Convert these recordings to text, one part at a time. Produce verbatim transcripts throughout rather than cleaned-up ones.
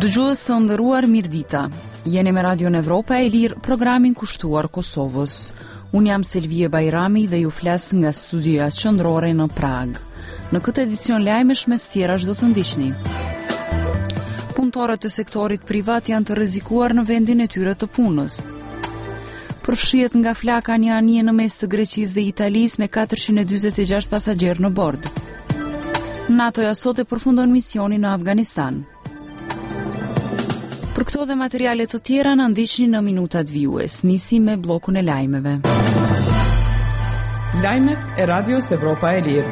Dëgjues të nderuar, mirëdita. Jeni me Radio Evropa e Lirë, programin kushtuar Kosovës. Unë jam Selvie Bajrami dhe ju flas nga studioja qendrore në Prag. Në këtë edicion lajmesh mes tjerash do të ndiqni. Punëtorët e sektorit privat janë të rrezikuar në vendin e tyre të punës. Përfshihet nga flaka një anije në mes të Greqisë dhe Italisë me katërqind e dyzet e gjashtë pasagjerë në bord. NATO-ja sot e përfundon misionin në Afganistan. Për këto dhe materialet të tjera na ndiqni në minutat vijues. Nisim me bllokun e lajmeve. Lajmet e Radios Evropa e Lirë.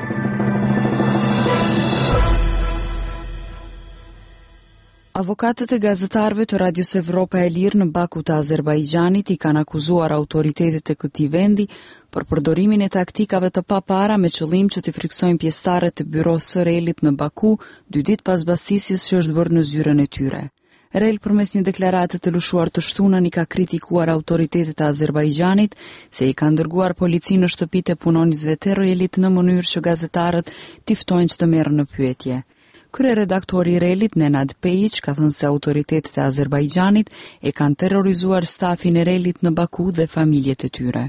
Avokatët e gazetarëve të Radios Evropa e Lirë në Baku të Azerbajxhanit i kanë akuzuar autoritetet e këtij vendi për përdorimin e taktikave të papara me qëllim që t'i friksojnë pjesëtarët e byrosë së Relit në Baku dy ditë pas mbastisjes që është bërë në zyrën e tyre. Rel përmes një deklarate të lëshuar të shtunën i ka kritikuar autoritetet e Azerbajxhanit se i kanë dërguar policinë në shtëpitë e punonjësve të Relit në mënyrë që gazetarët t'i ftojnë që të merren në pyetje. Kryeredaktori i Relit, Nenad Pejic, ka thënë se autoritetet e Azerbajxhanit e kanë terrorizuar stafin e Relit në Baku dhe familjet e tyre.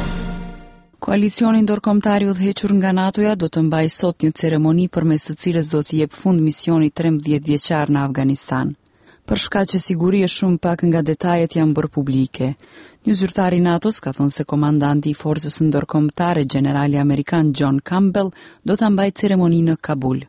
Koalicioni ndërkombëtar i udhëhequr nga NATO-ja do të mbajë sot një ceremoni përmes së cilës do të jep fund misionit trembëdhjetë vjeçar në Afganistan. Për shkak që sigurie shumë pak nga detajet janë bërë publike. Një zyrtar i NATO-s ka thënë se komandanti i forcës ndërkombëtare, generali amerikan John Campbell, do ta mbajë ceremoninë në Kabul.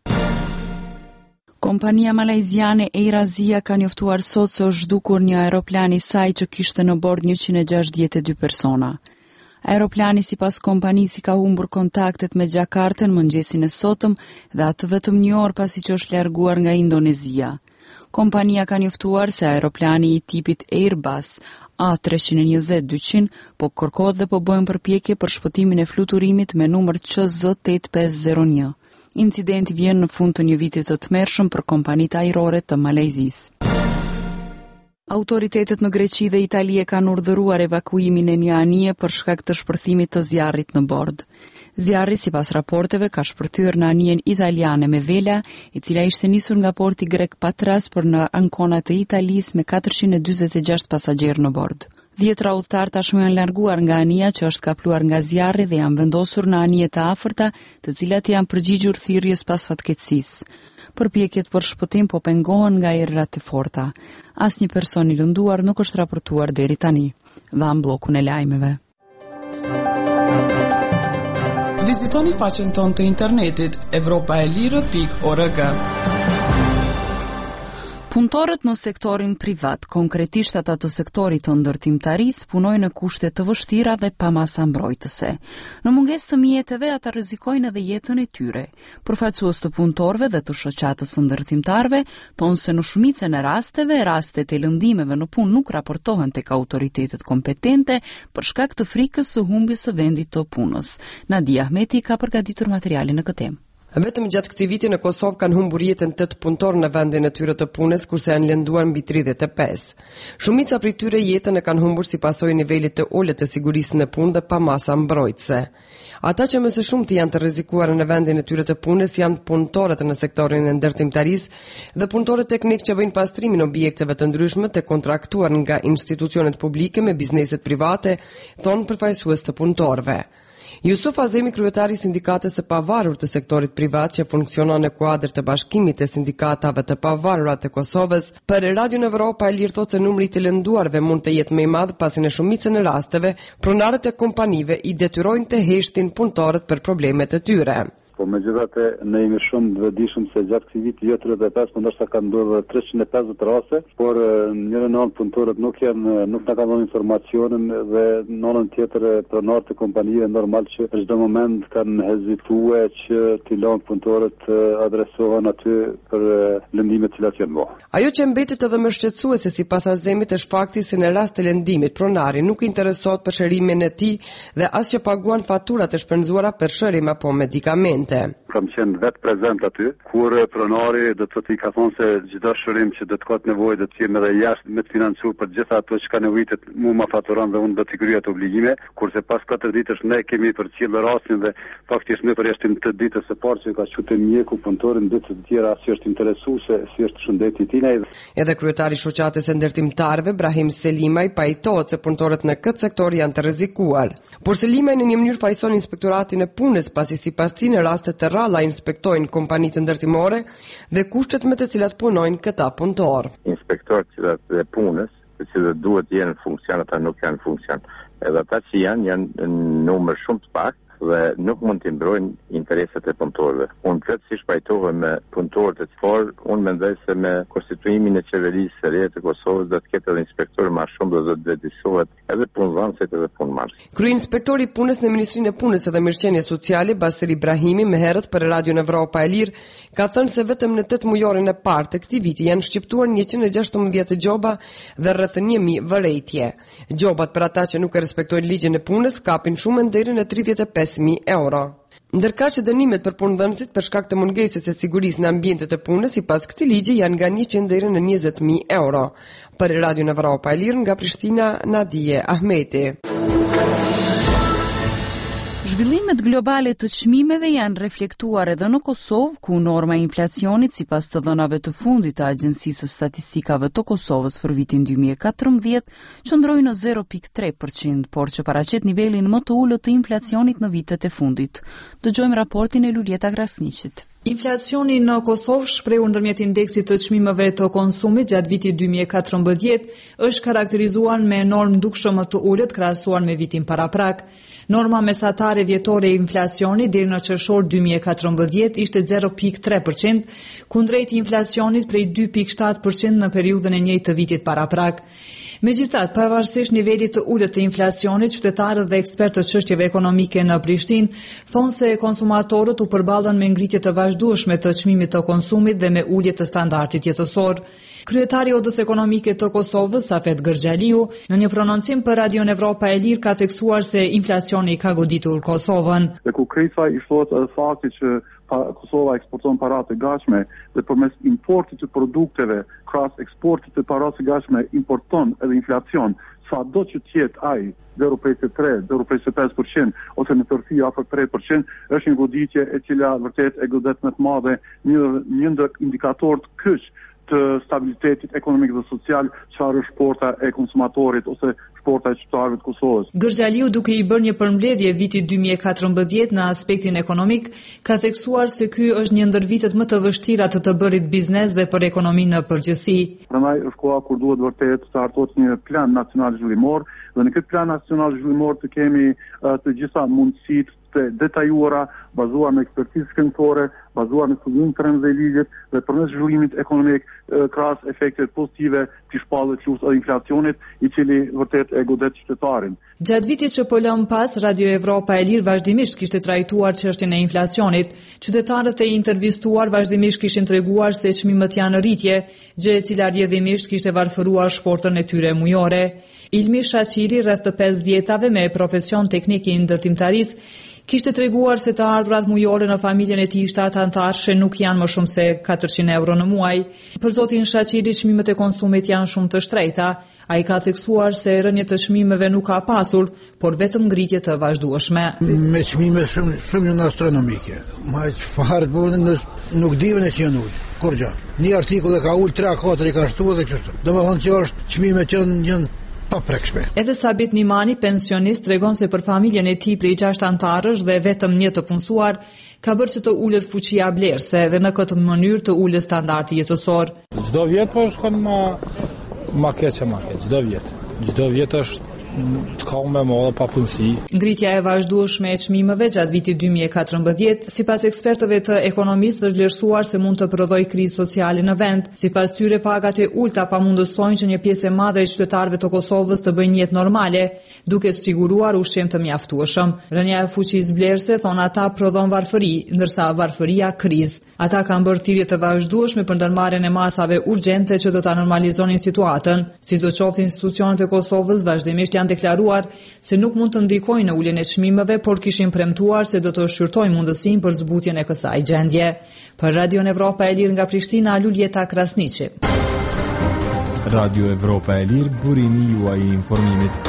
Kompania malajziane Air Asia ka njoftuar sot se është zhdukur një aeroplan i saj që kishte në bord njëqind e gjashtëdhjetë e dy persona. Aeroplani sipas kompanisë ka humbur kontaktet me Gjakartën mëngjesin e sotëm dhe atë vetëm një orë pasi që është larguar nga Indonezia. Kompania ka njoftuar se aeroplani i tipit Airbus A tre e njëzet dyqind po kërkohet dhe po bëhen përpjekje për shpëtimin e fluturimit me numër Q Z opt pesë zero një. Incidenti vjen në fund të një viti të tmerrshëm për kompanitë ajrore të Malajzisë. Autoritetet në Greqi dhe Itali e kanë urdhëruar evakuimin e një anije për shkak të shpërthimit të zjarrit në bord. Zjarri, sipas raporteve, ka shpërthyer në anijen italiane me vela, e cila ishte nisur nga porti grek Patras për në ankonat të Italisë me katërqind e dyzet e gjashtë pasagjerë në bord. Dhjetra udhëtar tashmë janë larguar nga anija që është kapluar nga zjarri dhe janë vendosur në anije të afërta, të cilat janë përgjigjur thirrjes pas fatkeqësisë. Përpjekjet për shpëtim po pengohen nga errat e forta. Asnjë person i lënduar nuk është raportuar deri tani. Dham bllokun e lajmeve. Vizitoni faqen tonë të internetit evropaelire pikë org. Punëtorët në sektorin privat, konkretisht ata të sektorit të ndërtimtarisë, punojnë në kushte të vështira dhe pa masa mbrojtëse. Në mungesë të mjeteve, ata rrezikojnë edhe jetën e tyre. Përfaqësues të punëtorëve dhe të shoqatës së ndërtimtarëve thonë se në shumicën e rasteve, rastet e lëndimeve në punë nuk raportohen tek autoritetet kompetente për shkak të frikës së humbjes së vendit të punës. Nadia Ahmeti ka përgatitur materialin në këtë temë. Vetëm gjatë këtij viti në Kosovë kanë humbur jetën tetë punëtorë në vendin e tyre të punës, kurse janë lënduar mbi tridhjetë e pesë. Shumica prej tyre jetën e kanë humbur si pasojë nivelit të ulët të sigurisë në punë dhe pa masa mbrojtëse. Ata që më së shumti janë të rrezikuar në vendin e tyre të punës janë punëtorët në sektorin e ndërtimtarisë dhe punëtorët teknik që bëjnë pastrimin objekteve të ndryshme të kontraktuar nga institucionet publike me bizneset private, thonë përfaqësues të punëtorëve. Jusuf Azemi, kryetari i sindikatës së pavarur të sektorit privat që funksionon në kuadër të bashkimit të sindikatave të pavarura të Kosovës, për Radio Evropa e Lirë thotë se numri i të lënduarve mund të jetë më i madh pasi në shumicën e rasteve pronarët e kompanive i detyrojnë të heshtin punëtorët për problemet e tyre. Po megjithatë ne jemi shumë të vëdijshëm se gjatë këtij viti jo tridhjetë e pesë, por ndoshta kanë ndodhur treqind e pesëdhjetë raste, por njëra në anë punëtorët nuk janë nuk na kanë dhënë informacionin dhe në anën tjetër pronarët e kompanive normal që çdo moment kanë hezituar që t'i lënë punëtorët adresohen aty për lëndimet që janë bërë. Ajo që mbetet edhe më shqetësuese sipas Azemit është fakti se në rast të lëndimit pronari nuk interesohet për shërimin e tij dhe as që paguan faturat e shpenzuara për shërim apo medikamente. kam qenë vetë prezent aty, kur pronari do të thotë i ka thonë se çdo shërim që do të ketë nevojë do të jem edhe jashtë me të financuar për gjitha ato që ka nevojitet, mu ma faturon dhe unë do t'i kryej ato obligime, kurse pas katër ditësh ne kemi përcjellë rastin dhe faktikisht ne përjashtim të ditës së parë që ka qytet mjeku punëtorin ditë të tjera si është interesuese, si është shëndeti i tij. Edhe kryetari i shoqatës së ndërtimtarëve Brahim Selimaj pajtohet se punëtorët në këtë sektor janë të rrezikuar. Por Selimaj në një mënyrë fajson inspektoratin e punës, pasi sipas tij në raste të rralla inspektojnë kompanitë ndërtimore dhe kushtet me të cilat punojnë këta punëtorë. Inspektorët e punës, të cilët duhet të jenë në funksion, ata nuk janë në funksion. Edhe ata që janë janë në numër shumë të pak dhe nuk mund të mbrojnë interesat e punëtorëve. Unë plotësisht pajtohem me punëtorët e por unë mendoj se me konstituimin e qeverisë së re të Kosovës do të ketë edhe inspektorë më shumë dhe do të vlerësohet edhe punëdhënësit edhe punëmarrësit. Kryeinspektori i punës në Ministrinë e Punës dhe Mirëqenies Sociale Basir Ibrahimi më herët për Radion Evropa e Lirë ka thënë se vetëm në tetë mujorin e parë të këtij viti janë shqiptuar njëqind e gjashtëmbëdhjetë gjoba dhe rreth një mijë vërejtje. Gjobat për ata që nuk e respektojnë ligjin e punës kapin shumën deri në tridhjetë e pesë mijë euro. Ndërkaq që dënimet për punëdhënësit për shkak të mungesës së sigurisë në ambientet e punës sipas këtij ligji janë nga njëqind deri në njëzet mijë euro. Për Radio Evropa e Lirë nga Prishtina, Nadije Ahmeti. Zhvillimet globale të çmimeve janë reflektuar edhe në Kosovë, ku norma e inflacionit sipas të dhënave të fundit të Agjencisë së Statistikave të Kosovës për vitin dy mijë e katërmbëdhjetë qëndroi në zero pikë tre përqind, por që paraqet nivelin më të ulët të inflacionit në vitet e fundit. Dëgjojmë raportin e Lulieta Krasniqit. Inflacioni në Kosovë shprehur ndërmjet indeksit të çmimeve të konsumit gjatë vitit dy mijë e katërmbëdhjetë është karakterizuar me normë ndukshëm më të ulët krahasuar me vitin paraprak. Norma mesatare vjetore e inflacionit deri në qershor dy mijë e katërmbëdhjetë ishte zero pikë tre përqind, kundrejt inflacionit prej dy pikë shtatë përqind në periudhën e njëjtë të vitit paraprak. Megjithatë, pavarësisht nivelit të ulët të inflacionit, qytetarët dhe ekspertët çështjeve ekonomike në Prishtinë thonë se konsumatorët u përballen me ngritje të vazhdueshme të çmimit të konsumit dhe me ulje të standardit jetësor. Kryetari i Odës Ekonomike të Kosovës, Safet Gërxhaliu, në një prononcim për Radion Evropa e Lirë ka teksuar se inflacioni ka goditur Kosovën. Dhe ku krejtësaj i shtohet edhe fakti që Kosova eksporton para të gatshme dhe përmes importit të produkteve, krahas eksportit të para të gatshme importon edhe inflacion, sa do që tjetë ai zero pikë tre, zero pikë pesë përqind ose në tërësi afër tre përqind, është një goditje e cila vërtet e godet më të madhe një një ndër indikatorët kyç të stabilitetit ekonomik dhe social, çfarë është shporta e konsumatorit ose shporta e qytetarëve të Kosovës. Gërxhaliu, duke i bërë një përmbledhje vitit dy mijë e katërmbëdhjetë në aspektin ekonomik, ka theksuar se ky është një ndër vitet më të vështira të të bërit biznes dhe për ekonominë në përgjithësi. Prandaj është koha kur duhet vërtet të hartohet një plan nacional zhvillimor dhe në këtë plan nacional zhvillimor të kemi uh, të gjitha mundësitë të detajuara, bazuar në ekspertizë këngëtore, bazuar në studim të rëndë dhe ligjet dhe përmes zhvillimit ekonomik krahas efektet pozitive të shpalljes së luftë inflacionit, i cili vërtet e godet qytetarin. Gjatë vitit që po lëm pas, Radio Evropa e Lirë vazhdimisht kishte trajtuar çështjen e inflacionit. Qytetarët e intervistuar vazhdimisht kishin treguar se çmimet janë në rritje, gjë e cila rrjedhimisht kishte varfëruar shportën e tyre mujore. Ilmi Shaqiri, rreth të pesëdhjetave me profesion teknik i ndërtimtarisë, kishte treguar se të ardhurat mujore në familjen e tij shtatë anëtarësh nuk janë më shumë se katërqind euro në muaj. Për zotin Shaqiri, çmimet e konsumit janë shumë të shtrejta. Ai ka theksuar se rënje të çmimeve nuk ka pasur, por vetëm ngritje të vazhdueshme. Me çmime shumë shumë në astronomike. Ma çfarë bën nuk diven e që janë ul. Kur gjë. Një artikull e ka ul tre katër i ka shtuar dhe kështu. Domethënë që është çmimet janë janë pa prekshme. Edhe Sabit Nimani, pensionist, tregon se për familjen e tij prej gjashtë anëtarësh dhe vetëm një të punësuar, ka bërë që të ulet fuqia blerëse dhe në këtë mënyrë të ulet standardi jetësor. Çdo vit po shkon më më keq e më keq, çdo vit. Çdo vit është të ka me modë pa punësi. Ngritja e vazhdueshme e çmimeve gjatë vitit dy mijë e katërmbëdhjetë, sipas ekspertëve të ekonomistë, është vlerësuar se mund të prodhojë krizë sociale në vend. Sipas tyre, pagat e ulta pamundësojnë që një pjesë e madhe e qytetarëve të Kosovës të bëjnë jetë normale, duke siguruar ushqim të mjaftueshëm. Rënja e fuqisë blerëse, thon ata, prodhon varfëri, ndërsa varfëria krizë. Ata kanë bërë thirrje të vazhdueshme për ndërmarrjen e masave urgjente që do ta normalizonin situatën. Sidoqoftë, institucionet e Kosovës vazhdimisht janë kanë deklaruar se nuk mund të ndikojnë në uljen e çmimeve, por kishin premtuar se do të shqyrtojnë mundësinë për zbutjen e kësaj gjendje. Për Radio Evropa e Lirë nga Prishtina, Luljeta Krasniqi. Radio Evropa e Lirë, burimi juaj i informimit.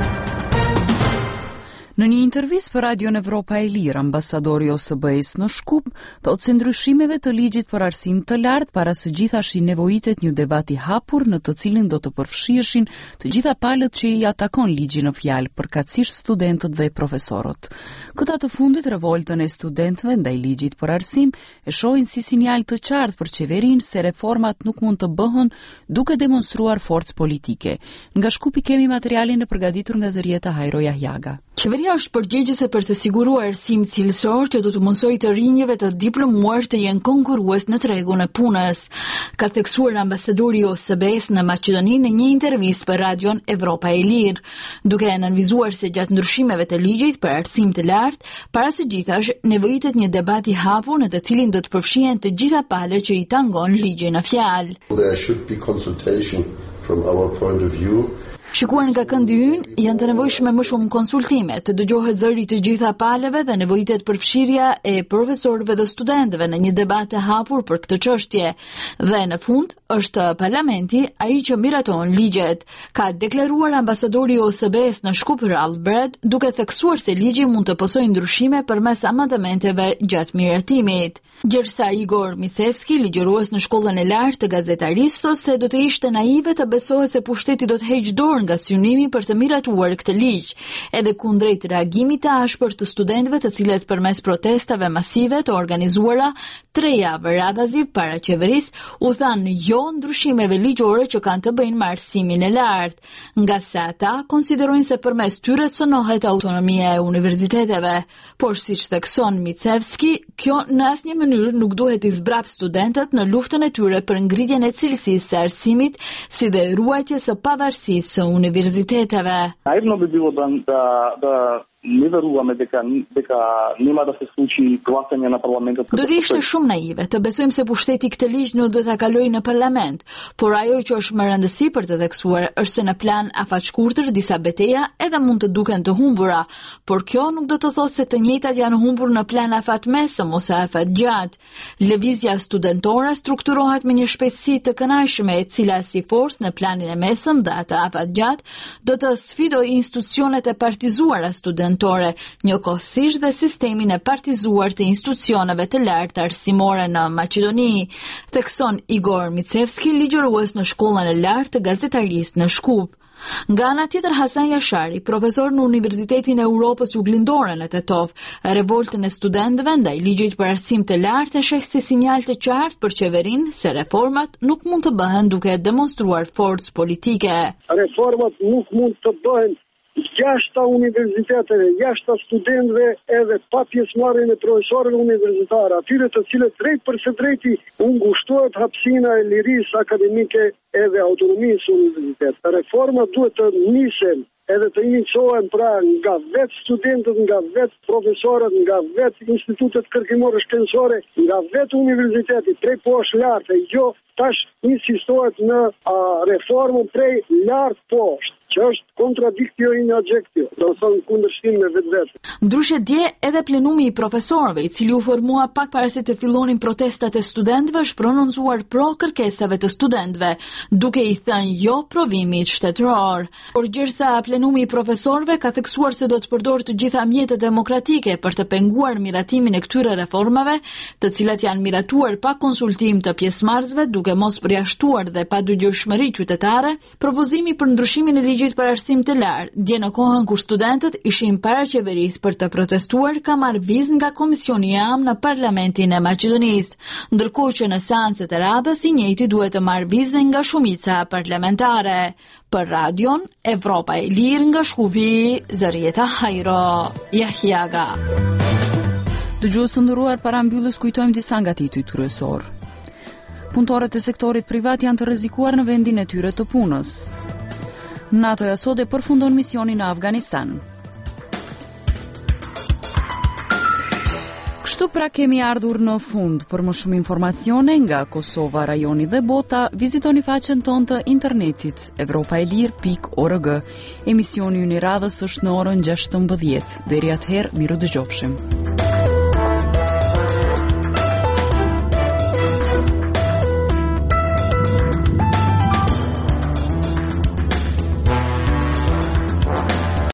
Në një intervistë për Radio Evropa e Lirë, ambasadori O S B-s në Shkup thotë se ndryshimeve të ligjit për arsim të lartë para së gjithashtu nevojitet një debat i hapur në të cilin do të përfshiheshin të gjitha palët që i atakon ligji në fjalë, përkatësisht studentët dhe profesorët. Këta të fundit revoltën e studentëve ndaj ligjit për arsim e shohin si sinjal të qartë për qeverinë se reformat nuk mund të bëhen duke demonstruar forcë politike. Nga Shkupi kemi materialin e përgatitur nga Zërieta Hajro Jahjaga. Qeveria është përgjegjëse për të siguruar arsim cilësor që do të mësojë të rinjve të diplomuar të jenë konkurrues në tregun e punës, ka theksuar ambasadori i O S B-s në Maqedoni në një intervistë për Radion Evropa e Lirë, duke analizuar se gjatë ndryshimeve të ligjit për arsim të lartë, para së gjithash nevojitet një debat i hapur në të cilin do të përfshihen të gjitha palët që i tangon ligji në fjalë. There should be consultation from our point of view. Shikuar nga këndi ynë, janë të nevojshme më shumë konsultime, të dëgjohet zëri të gjitha palëve dhe nevojitet përfshirja e profesorëve dhe studentëve në një debat të hapur për këtë çështje. Dhe në fund, është parlamenti ai që miraton ligjet, ka deklaruar ambasadori i O S B-s në Shkup Ralph Brad, duke theksuar se ligji mund të pësojë ndryshime përmes amendamenteve gjatë miratimit. Gjersa Igor Micevski, ligjërues në shkollën e lartë të gazetarisë, thotë se do të ishte naive të besohet se pushteti do të heqë dorë nga synimi për të miratuar këtë ligj, edhe kundrejt reagimit të ashpër të studentëve të cilët përmes protestave masive të organizuara tre javë radhazi para qeverisë u thanë jo ndryshimeve ligjore që kanë të bëjnë me arsimin e lartë, nga se ata konsiderojnë se përmes tyre cënohet autonomia e universiteteve. Por siç thekson Micevski, kjo në asnjë mënyrë nuk duhet i zbrap studentët në luftën e tyre për ngritjen e cilësisë së arsimit, si dhe ruajtjes së pavarësisë së universiteteve. Naivno bi bilo da, da, da ne veruame deka, deka nema da se sluči glasanje në parlamentet. Do të ishte shumë naive të besojmë se pushteti këtë ligj nuk do ta kalojë në parlament, por ajo që është më rëndësi për të theksuar është se në plan afaqshkurtër disa betejë edhe mund të duken të humbura, por kjo nuk do të thotë se të njëjtat janë humbur në plan afatmesëm ose afatgjatë. Lëvizja studentore strukturohet me një shpejtësi të kënaqshme, e cila si forcë në planin e mesëm dhe atë afatgjatë do të sfidojë institucionet e partizuara studentore, njëkohësisht dhe sistemin e partizuar të institucioneve të lartë arsimore në Maqedoni, thekson Igor Micevski, ligjërues në shkollën e lartë të gazetarisë në Shkup. Nga ana tjetër, Hasan Jashari, profesor në Universitetin e Europës Juglindore në Tetov, revoltën e studentëve ndaj ligjit për arsim të lartë e sheh si sinjal të qartë për qeverinë se reformat nuk mund të bëhen duke demonstruar forcë politike. Reformat nuk mund të bëhen jashtë universiteteve, jashtë studentëve edhe pa pjesëmarrjen e profesorëve universitarë, atyre të cilët drejt për së drejti u ngushtohet hapësina e lirisë akademike edhe autonomisë së universitetit. Reformat duhet të nisen edhe të iniciohen pra nga vetë studentët, nga vetë profesorët, nga vetë institutet kërkimore shkencore, nga vetë universiteti, prej poshtë lart, jo tash insistohet në a, reformën prej lart poshtë, që është kontradiktio in adjectio, do të thonë kundërshtim me vetvete. Ndryshe dje edhe plenumi i profesorëve, i cili u formua pak para se të fillonin protestat e studentëve, është prononcuar pro kërkesave të studentëve, duke i thënë jo provimit shtetëror. Por gjithsa plenumi i profesorëve ka theksuar se do të përdorë të gjitha mjetet demokratike për të penguar miratimin e këtyre reformave, të cilat janë miratuar pa konsultim të pjesëmarrësve, duke mos përjashtuar dhe pa dëgjueshmëri qytetare, propozimi për ndryshimin e ligjit për arsim të lartë, dje në kohën kur studentët ishin para qeverisë për të protestuar, ka marrë vizë nga Komisioni Jam në Parlamentin e Maqedonisë, ndërkohë që në seancet e radhës i njëjti duhet të marrë vizë nga shumica parlamentare. Për Radion Evropa e Lirë nga Shkupi, Zërieta Hajro Jahjaga. Dëgjues të nderuar, para mbylljes kujtojmë disa nga titujt kryesor. Punëtorët e sektorit privat janë të rrezikuar në vendin e tyre të punës. NATO-ja sot e përfundon misionin në Afganistan. Kështu pra kemi ardhur në fund. Për më shumë informacione nga Kosova, rajoni dhe bota, vizitoni faqen tonë të internetit evropaelir pikë org. Emisioni i radhës është në orën gjashtëmbëdhjetë. Deri atëherë, miru dëgjofshim.